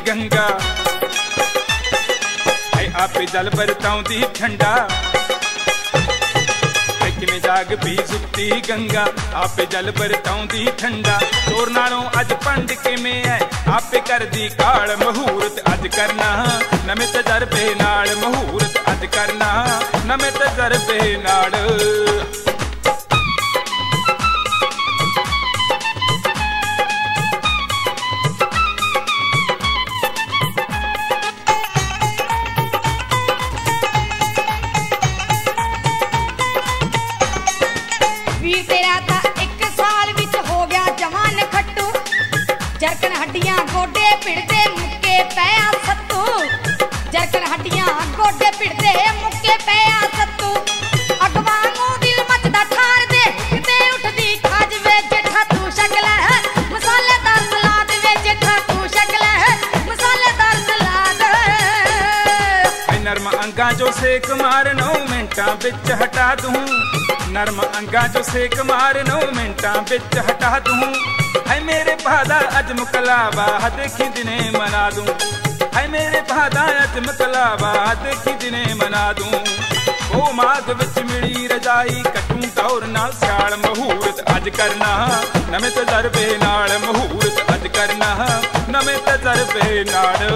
गंगा आपे जल बरताउंदी ठंडा किवें जाग पी सुती गंगा आपे जल बरताउंदी ठंडा चोर नालों अज पंड किवें है आपे करदी काल महूरत अज करना नवें तजरबे नाल महूरत अज करना नवें तजरबे नाल जरकन हड्डियां गोडे पिड़दे मुक्के पैया सत्तू जरकन हड्डियां गोडे पिड़दे मुक्के पैया सत्तू अगवांगू दिल मचदा ठार दे किते उठदी खाज वे जेठा तू शक्ल है मसालेदार सलाद वे जेठा तू शक्ल है मसालेदार सलाद नरम अंगा जो सेक मार 9 मिनटां विच हटा दूं नरम अंगा जो सेक मार 9 मिनटां विच हटा दूं है मेरे भादा अज मुकलावा देखी दिने मना दूं है मेरे भादा अज मुकलावा देखी दिने मना दूं ओ माग विच मिली रजाई कटूं तौर नाल सियाल महूरत अज करना नवें तजरबे नाल महूरत अज करना नवें तजरबे नाल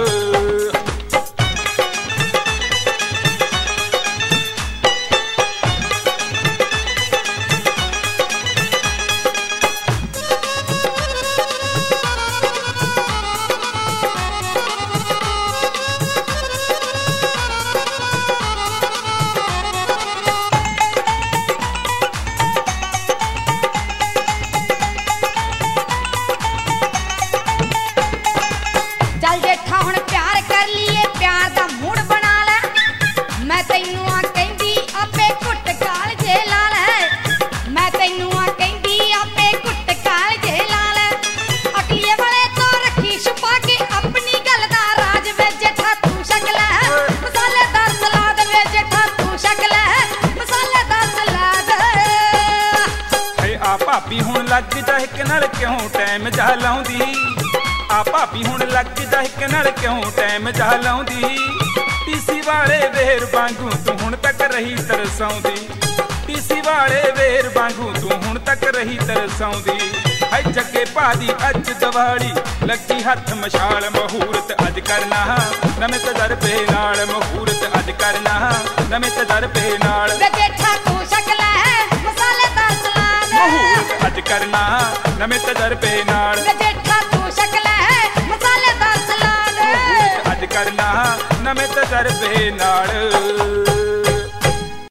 भाभी हुण लग जा हिक नाल क्यों टाइम जा लाउंदी आ भाभी हुण लग जा हिक नाल क्यों टाइम जा लाउंदी टीसी वाले वेर वांगू तू हुण तक रही तरसाउंदी टीसी वाले वेर वांगू तू हुण तक रही तरसाउंदी है जगे भादी अज दिवाली लगी हथ मशाल महूरत अज करना नवें तजरबे नाल महूरत अज करना नवें तजरबे नाल जेठा तू शक्ल है मसालेदार सलाद महूरत अज करना नवें तजरबे नाल जेठा तू शक्ल है मसालेदार सलाद महूरत अज करना नवें तजरबे नाल।